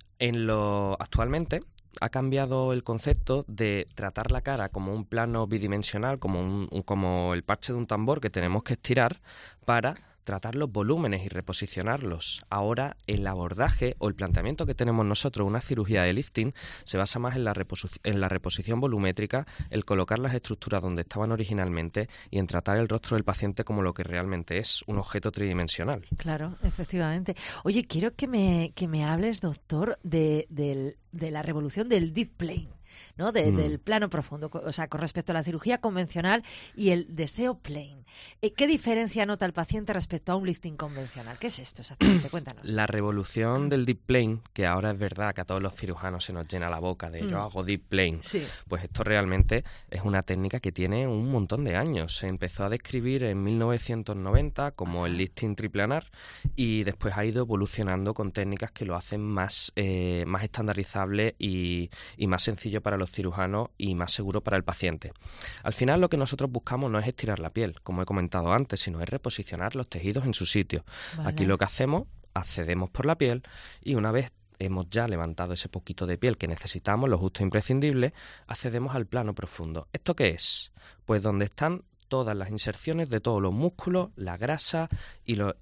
Actualmente ha cambiado el concepto de tratar la cara como un plano bidimensional, como el parche de un tambor que tenemos que estirar para tratar los volúmenes y reposicionarlos. Ahora el abordaje o el planteamiento que tenemos nosotros, una cirugía de lifting, se basa más en la reposición volumétrica, el colocar las estructuras donde estaban originalmente y en tratar el rostro del paciente como lo que realmente es, un objeto tridimensional. Claro, efectivamente. Oye, quiero que me hables, doctor, de la revolución del deep plane, ¿no? Del plano profundo, o sea, con respecto a la cirugía convencional y el deseo plane. ¿Qué diferencia nota el paciente respecto a un lifting convencional? ¿Qué es esto exactamente? Cuéntanos. La revolución del deep plane, que ahora es verdad que a todos los cirujanos se nos llena la boca de yo hago deep plane, sí. Pues esto realmente es una técnica que tiene un montón de años. Se empezó a describir en 1990 como el lifting triplanar y después ha ido evolucionando con técnicas que lo hacen más estandarizable y más sencillo para los cirujanos y más seguro para el paciente. Al final lo que nosotros buscamos no es estirar la piel, como he comentado antes, sino es reposicionar los tejidos en su sitio. Vale. Aquí lo que hacemos, accedemos por la piel y una vez hemos ya levantado ese poquito de piel que necesitamos, lo justo e imprescindible, accedemos al plano profundo. ¿Esto qué es? Pues donde están todas las inserciones de todos los músculos, la grasa y los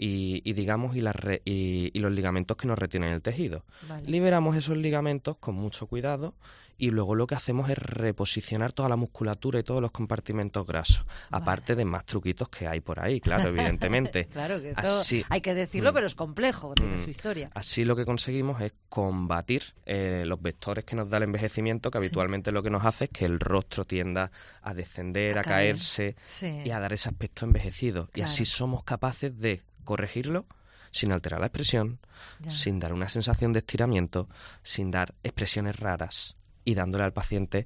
ligamentos que nos retienen el tejido. Vale. Liberamos esos ligamentos con mucho cuidado y luego lo que hacemos es reposicionar toda la musculatura y todos los compartimentos grasos, aparte de más truquitos que hay por ahí, claro, evidentemente. Claro, que esto hay que decirlo, pero es complejo, tiene su historia. Así lo que conseguimos es combatir los vectores que nos da el envejecimiento, que habitualmente lo que nos hace es que el rostro tienda a descender, a caerse y a dar ese aspecto envejecido. Claro. Y así somos capaces de corregirlo sin alterar la expresión, sin dar una sensación de estiramiento, sin dar expresiones raras y dándole al paciente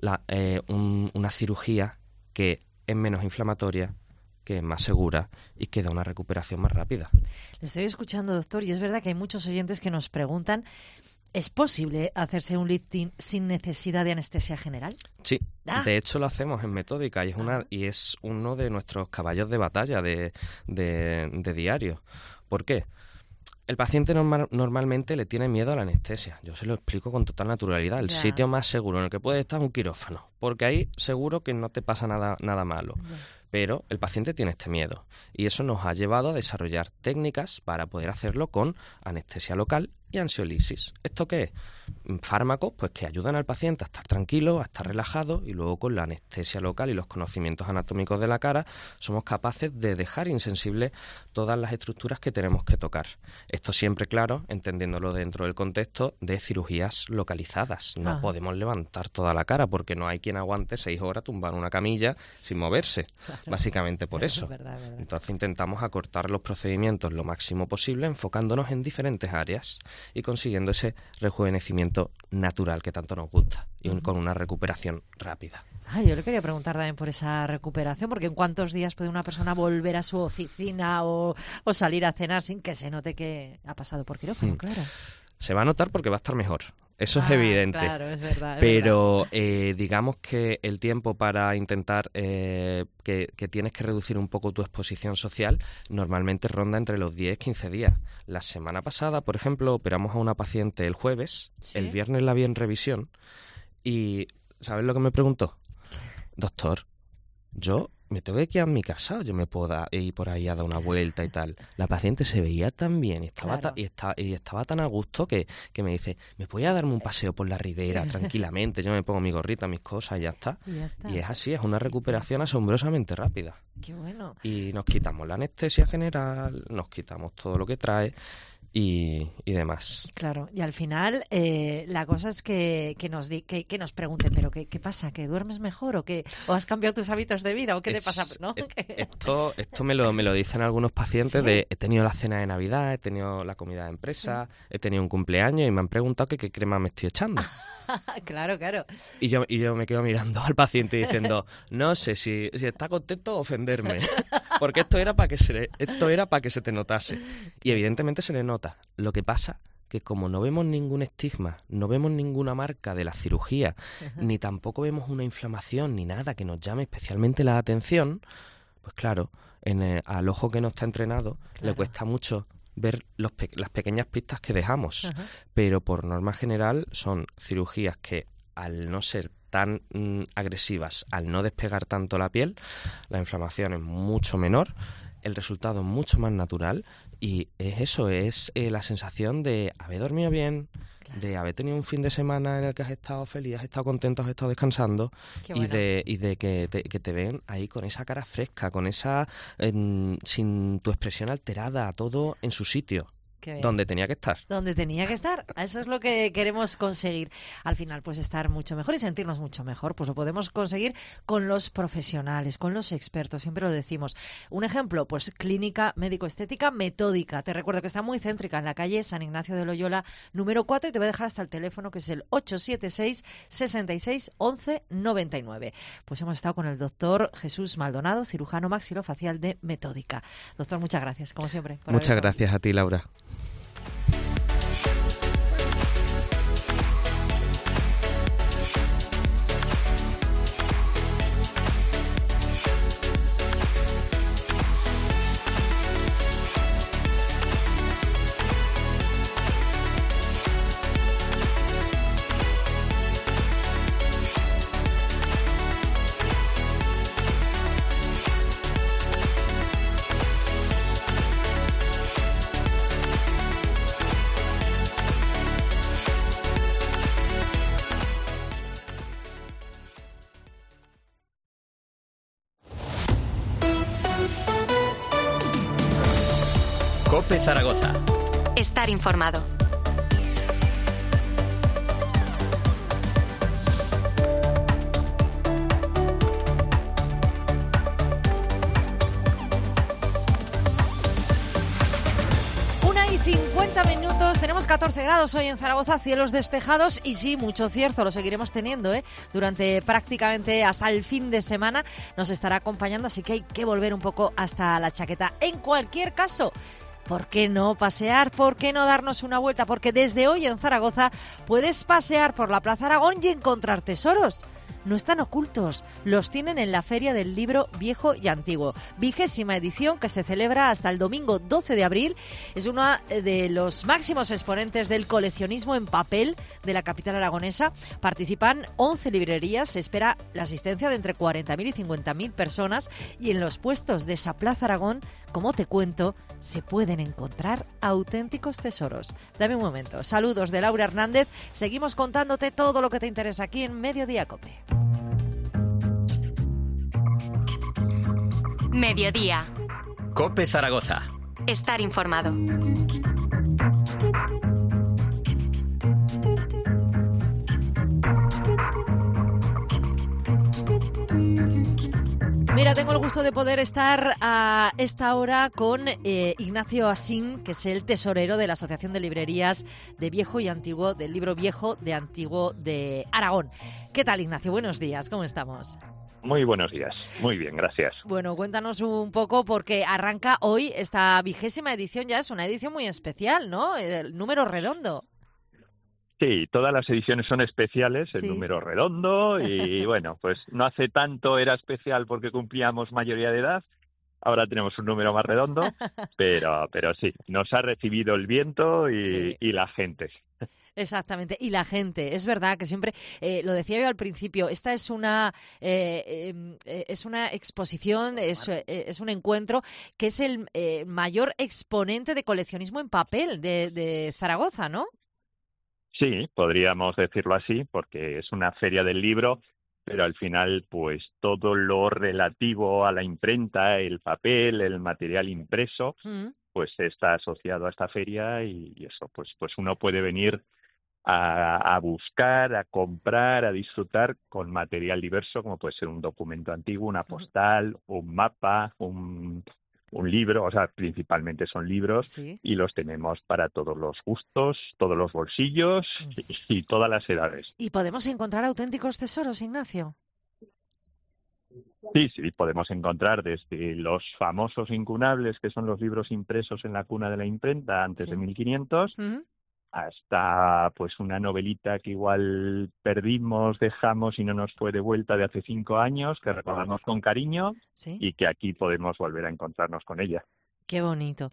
una cirugía que es menos inflamatoria, que es más segura y que da una recuperación más rápida. Lo estoy escuchando, doctor, y es verdad que hay muchos oyentes que nos preguntan, ¿es posible hacerse un lifting sin necesidad de anestesia general? Sí, de hecho lo hacemos en Metódica y es uno de nuestros caballos de batalla de diario. ¿Por qué? El paciente normalmente le tiene miedo a la anestesia. Yo se lo explico con total naturalidad. El sitio más seguro en el que puedes estar es un quirófano, porque ahí seguro que no te pasa nada malo. pero el paciente tiene este miedo y eso nos ha llevado a desarrollar técnicas para poder hacerlo con anestesia local y ansiolisis. ¿Esto qué es? Fármacos pues que ayudan al paciente a estar tranquilo, a estar relajado, y luego con la anestesia local y los conocimientos anatómicos de la cara somos capaces de dejar insensibles todas las estructuras que tenemos que tocar. Esto siempre, claro, entendiéndolo dentro del contexto de cirugías localizadas. No podemos levantar toda la cara porque no hay quien aguante 6 horas tumbado en una camilla sin moverse, básicamente por eso. Verdad. Entonces intentamos acortar los procedimientos lo máximo posible, enfocándonos en diferentes áreas y consiguiendo ese rejuvenecimiento natural que tanto nos gusta y con una recuperación rápida. Yo le quería preguntar también por esa recuperación, porque ¿en cuántos días puede una persona volver a su oficina o salir a cenar sin que se note que ha pasado por quirófano? Claro. Se va a notar porque va a estar mejor. Eso es evidente. Claro, es verdad. Pero digamos que el tiempo para intentar que tienes que reducir un poco tu exposición social normalmente ronda entre los 10-15 días. La semana pasada, por ejemplo, operamos a una paciente el jueves, el viernes la vi en revisión y ¿sabes lo que me preguntó? Doctor, yo me tengo que quedar en mi casa, yo me puedo ir por ahí a dar una vuelta y tal. La paciente se veía tan bien y estaba tan a gusto que me dice, ¿me voy a darme un paseo por la ribera tranquilamente? Yo me pongo mi gorrita, mis cosas y ya está. Y es así, es una recuperación asombrosamente rápida. Qué bueno. Y nos quitamos la anestesia general, nos quitamos todo lo que trae y demás. Claro, y al final la cosa es que nos pregunten, ¿pero qué pasa? ¿Que duermes mejor o has cambiado tus hábitos de vida o qué te pasa? ¿No? Esto me lo dicen algunos pacientes. ¿Sí? He tenido la cena de Navidad, he tenido la comida de empresa, he tenido un cumpleaños y me han preguntado qué crema me estoy echando. Claro. Y yo me quedo mirando al paciente diciendo, no sé si está contento o ofenderme, porque esto era para que se te notase. Y evidentemente se le nota. Lo que pasa que como no vemos ningún estigma, no vemos ninguna marca de la cirugía, ni tampoco vemos una inflamación ni nada que nos llame especialmente la atención, pues claro, al ojo que no está entrenado le cuesta mucho ver las pequeñas pistas que dejamos. Pero por norma general son cirugías que al no ser tan agresivas, al no despegar tanto la piel, la inflamación es mucho menor, el resultado es mucho más natural y es eso, es la sensación de haber dormido bien, de haber tenido un fin de semana en el que has estado feliz, has estado contento, has estado descansando y de que te ven ahí con esa cara fresca, con esa sin tu expresión alterada, todo en su sitio. Donde tenía que estar. Donde tenía que estar. Eso es lo que queremos conseguir. Al final, pues estar mucho mejor y sentirnos mucho mejor. Pues lo podemos conseguir con los profesionales, con los expertos. Siempre lo decimos. Un ejemplo, pues Clínica Médico-Estética Metódica. Te recuerdo que está muy céntrica en la calle San Ignacio de Loyola, número 4, y te voy a dejar hasta el teléfono, que es el 876 66 11 99. Pues hemos estado con el doctor Jesús Maldonado, cirujano maxilofacial de Metódica. Doctor, muchas gracias, como siempre. Muchas gracias a ti, Laura. COPE Zaragoza. Estar informado. Y 50 minutos, tenemos 14 grados hoy en Zaragoza, cielos despejados y sí, mucho cierzo, lo seguiremos teniendo durante prácticamente hasta el fin de semana, nos estará acompañando, así que hay que volver un poco hasta la chaqueta. En cualquier caso, ¿por qué no pasear? ¿Por qué no darnos una vuelta? Porque desde hoy en Zaragoza puedes pasear por la Plaza Aragón y encontrar tesoros. no están ocultos, los tienen en la Feria del Libro Viejo y Antiguo. 20ª edición que se celebra hasta el domingo 12 de abril. Es uno de los máximos exponentes del coleccionismo en papel de la capital aragonesa. Participan 11 librerías, se espera la asistencia de entre 40.000 y 50.000 personas y en los puestos de esa Plaza Aragón, como te cuento, se pueden encontrar auténticos tesoros. Dame un momento. Saludos de Laura Hernández. Seguimos contándote todo lo que te interesa aquí en Mediodía COPE. Mediodía. COPE Zaragoza. Estar informado. Mira, tengo el gusto de poder estar a esta hora con Ignacio Asín, que es el tesorero de la Asociación de Librerías de Viejo y Antiguo, del Libro Viejo de Antiguo de Aragón. ¿Qué tal, Ignacio? Buenos días, ¿cómo estamos? Muy buenos días, muy bien, gracias. Bueno, cuéntanos un poco, porque arranca hoy esta 20ª edición, ya es una edición muy especial, ¿no? El número redondo. Sí, todas las ediciones son especiales, Sí. el número redondo y bueno, pues no hace tanto era especial porque cumplíamos mayoría de edad, ahora tenemos un número más redondo, pero sí, nos ha recibido el viento y la gente. Exactamente, y la gente, es verdad que siempre, lo decía yo al principio, esta es una exposición, es un encuentro que es el mayor exponente de coleccionismo en papel de Zaragoza, ¿no? Sí, podríamos decirlo así, porque es una feria del libro, pero al final, pues todo lo relativo a la imprenta, el papel, el material impreso, pues está asociado a esta feria y eso, pues uno puede venir a buscar, a comprar, a disfrutar con material diverso, como puede ser un documento antiguo, una postal, un mapa, un libro, o sea, principalmente son libros, y los tenemos para todos los gustos, todos los bolsillos y todas las edades. ¿Y podemos encontrar auténticos tesoros, Ignacio? Sí, podemos encontrar desde los famosos incunables, que son los libros impresos en la cuna de la imprenta antes de 1500, hasta pues una novelita que igual perdimos, dejamos y no nos fue devuelta de hace 5 años, que recordamos con cariño y que aquí podemos volver a encontrarnos con ella. Qué bonito.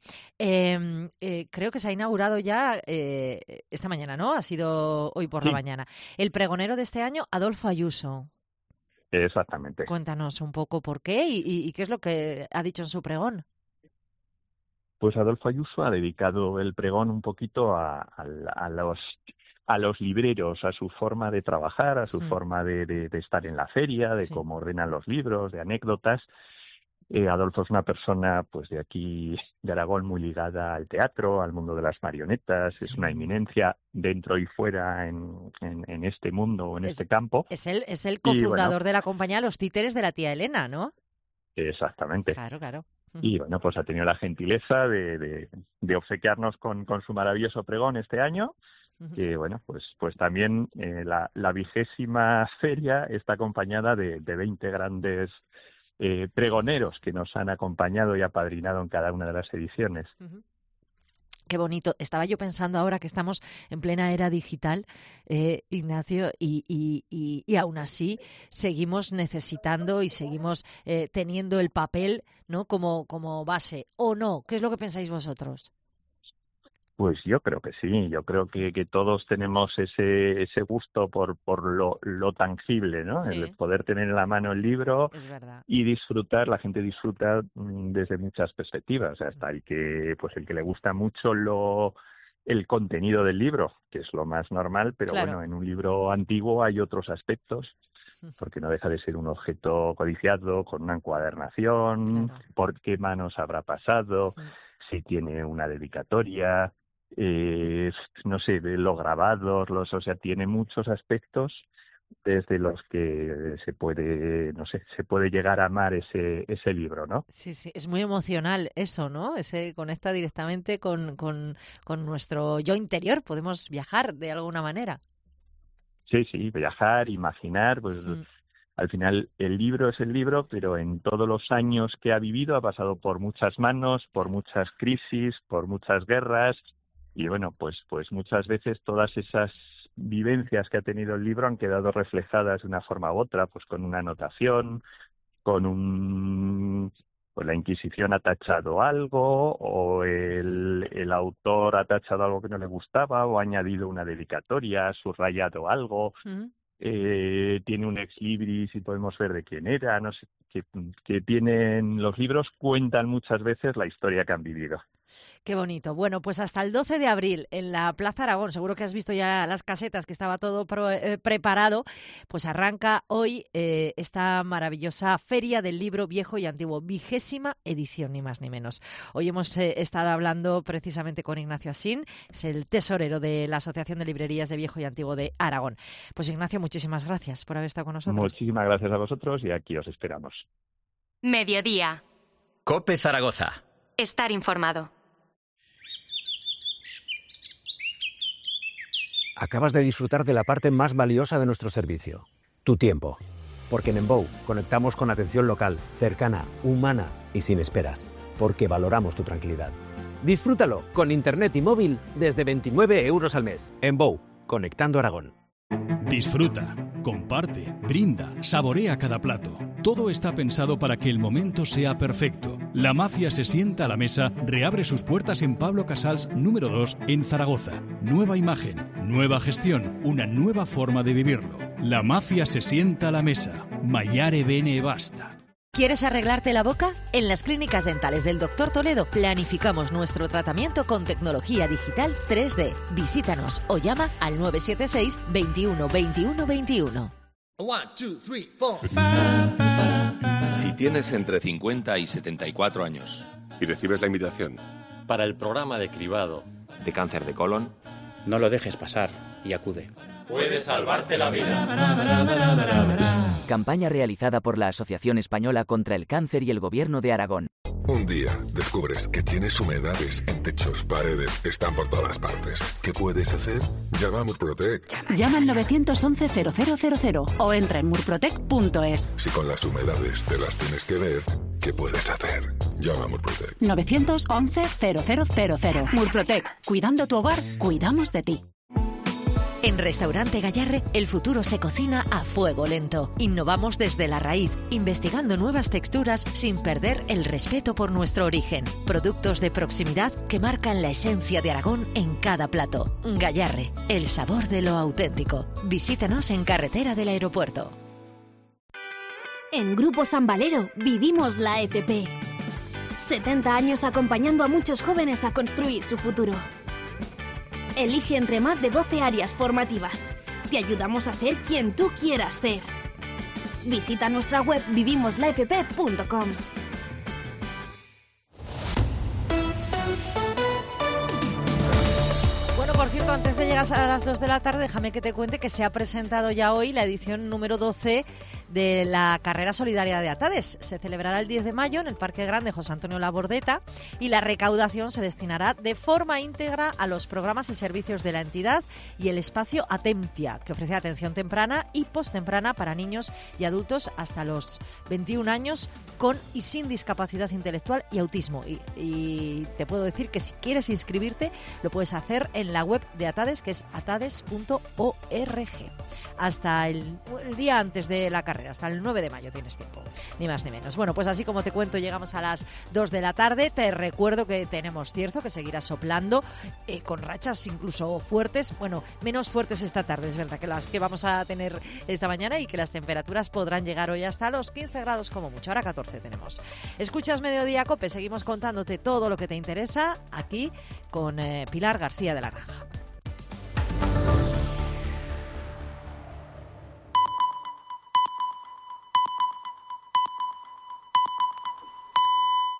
Creo que se ha inaugurado ya esta mañana, ¿no? Ha sido hoy por la mañana. El pregonero de este año, Adolfo Ayuso. Exactamente. Cuéntanos un poco por qué y qué es lo que ha dicho en su pregón. Pues Adolfo Ayuso ha dedicado el pregón un poquito a los libreros, a su forma de trabajar, a su forma de estar en la feria, de cómo ordenan los libros, de anécdotas. Adolfo es una persona pues de aquí, de Aragón, muy ligada al teatro, al mundo de las marionetas, es una eminencia dentro y fuera en este mundo, en este campo. Es el cofundador de la compañía Los Títeres de la tía Elena, ¿no? Exactamente. Claro. Y bueno, pues ha tenido la gentileza de obsequiarnos con su maravilloso pregón este año, que bueno, pues también la 20ª feria está acompañada de 20 grandes pregoneros que nos han acompañado y apadrinado en cada una de las ediciones. Qué bonito. Estaba yo pensando ahora que estamos en plena era digital, Ignacio, y aún así seguimos necesitando y seguimos teniendo el papel, ¿no? como base, ¿o no? ¿Qué es lo que pensáis vosotros? Pues yo creo que sí, yo creo que todos tenemos ese gusto por lo tangible, ¿no? Sí. El poder tener en la mano el libro y disfrutar, la gente disfruta desde muchas perspectivas, hasta el que le gusta mucho el contenido del libro, que es lo más normal, pero bueno, en un libro antiguo hay otros aspectos, porque no deja de ser un objeto codiciado, con una encuadernación, por qué manos habrá pasado, si tiene una dedicatoria, no sé, de los grabados, o sea, tiene muchos aspectos desde los que se puede llegar a amar ese libro, ¿no? Sí, es muy emocional eso, ¿no? Ese conecta directamente con nuestro yo interior, podemos viajar de alguna manera. Sí, viajar, imaginar, pues al final el libro es el libro, pero en todos los años que ha vivido ha pasado por muchas manos, por muchas crisis, por muchas guerras, y bueno, pues muchas veces todas esas vivencias que ha tenido el libro han quedado reflejadas de una forma u otra, pues con una anotación, pues la Inquisición ha tachado algo, o el autor ha tachado algo que no le gustaba, o ha añadido una dedicatoria, ha subrayado algo. Tiene un ex libris y podemos ver de quién era, no sé, que tienen los libros, cuentan muchas veces la historia que han vivido. Qué bonito. Bueno, pues hasta el 12 de abril en la Plaza Aragón, seguro que has visto ya las casetas, que estaba todo preparado, pues arranca hoy esta maravillosa Feria del Libro Viejo y Antiguo, 20ª edición, ni más ni menos. Hoy hemos estado hablando precisamente con Ignacio Asín, es el tesorero de la Asociación de Librerías de Viejo y Antiguo de Aragón. Pues Ignacio, muchísimas gracias por haber estado con nosotros. Muchísimas gracias a vosotros y aquí os esperamos. Mediodía. COPE Zaragoza. Estar informado. Acabas de disfrutar de la parte más valiosa de nuestro servicio, tu tiempo. Porque en Embou conectamos con atención local, cercana, humana y sin esperas. Porque valoramos tu tranquilidad. Disfrútalo con internet y móvil desde 29 euros al mes. Embou, conectando Aragón. Disfruta, comparte, brinda, saborea cada plato. Todo está pensado para que el momento sea perfecto. La Mafia se sienta a la mesa reabre sus puertas en Pablo Casals número 2 en Zaragoza. Nueva imagen, nueva gestión, una nueva forma de vivirlo. La Mafia se sienta a la mesa. Maiare bene basta. ¿Quieres arreglarte la boca? En las clínicas dentales del Dr. Toledo planificamos nuestro tratamiento con tecnología digital 3D. Visítanos o llama al 976 21 21 21. 1, 2, 3, 4. Si tienes entre 50 y 74 años y recibes la invitación para el programa de cribado de cáncer de colon, no lo dejes pasar y acude. Puede salvarte la vida. Campaña realizada por la Asociación Española contra el Cáncer y el Gobierno de Aragón. Un día descubres que tienes humedades en techos, paredes, están por todas partes. ¿Qué puedes hacer? Llama a Murprotec. Llama al 911-0000 o entra en murprotec.es. Si con las humedades te las tienes que ver, ¿qué puedes hacer? Llama a Murprotec. 911-0000. Murprotec. Cuidando tu hogar, cuidamos de ti. En Restaurante Gallarre, el futuro se cocina a fuego lento. Innovamos desde la raíz, investigando nuevas texturas sin perder el respeto por nuestro origen. Productos de proximidad que marcan la esencia de Aragón en cada plato. Gallarre, el sabor de lo auténtico. Visítanos en Carretera del Aeropuerto. En Grupo San Valero vivimos la FP. 70 años acompañando a muchos jóvenes a construir su futuro. Elige entre más de 12 áreas formativas. Te ayudamos a ser quien tú quieras ser. Visita nuestra web vivimoslafp.com. Bueno, por cierto, antes de llegar a las 2 de la tarde, déjame que te cuente que se ha presentado ya hoy la edición número 12 de la Carrera Solidaria de Atades. Se celebrará el 10 de mayo en el Parque Grande José Antonio Labordeta y la recaudación se destinará de forma íntegra a los programas y servicios de la entidad y el espacio Atemptia, que ofrece atención temprana y postemprana para niños y adultos hasta los 21 años con y sin discapacidad intelectual y autismo. Y te puedo decir que si quieres inscribirte lo puedes hacer en la web de Atades, que es atades.org. Hasta el día antes de la carrera, hasta el 9 de mayo tienes tiempo, ni más ni menos. Bueno, pues así como te cuento, llegamos a las 2 de la tarde. Te recuerdo que tenemos cierzo, que seguirá soplando con rachas incluso fuertes, bueno, menos fuertes esta tarde, es verdad, que las que vamos a tener esta mañana, y que las temperaturas podrán llegar hoy hasta los 15 grados como mucho, ahora 14 tenemos. Escuchas Mediodía COPE, seguimos contándote todo lo que te interesa aquí con Pilar García de la Granja.